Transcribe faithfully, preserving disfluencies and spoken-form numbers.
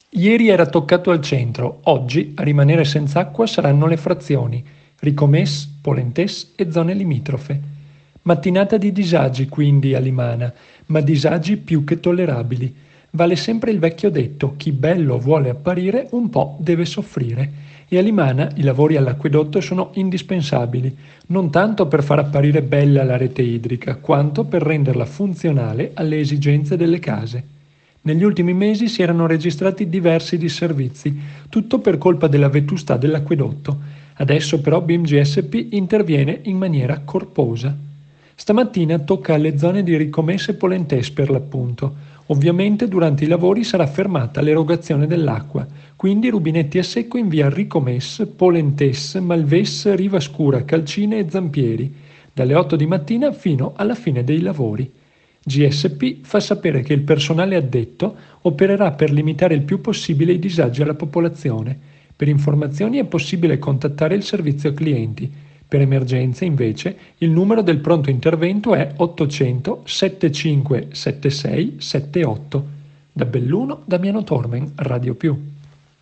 Ieri era toccato al centro, oggi a rimanere senza acqua saranno le frazioni, Ricomès, Polentès e zone limitrofe. Mattinata di disagi quindi a Limana, ma disagi più che tollerabili. Vale sempre il vecchio detto, chi bello vuole apparire un po' deve soffrire. E a Limana i lavori all'acquedotto sono indispensabili, non tanto per far apparire bella la rete idrica, quanto per renderla funzionale alle esigenze delle case. Negli ultimi mesi si erano registrati diversi disservizi, tutto per colpa della vetustà dell'acquedotto. Adesso però B I M G S P interviene in maniera corposa. Stamattina tocca alle zone di Ricomesse e Polentès per l'appunto. Ovviamente durante i lavori sarà fermata l'erogazione dell'acqua, quindi rubinetti a secco in via Ricomesse, Polentès, Malves, Riva Scura, Calcine e Zampieri, dalle otto di mattina fino alla fine dei lavori. G S P fa sapere che il personale addetto opererà per limitare il più possibile i disagi alla popolazione. Per informazioni è possibile contattare il servizio clienti. Per emergenze, invece, il numero del pronto intervento è ottocento settantacinque settantasei settantotto. Da Belluno, Damiano Tormen, Radio Più.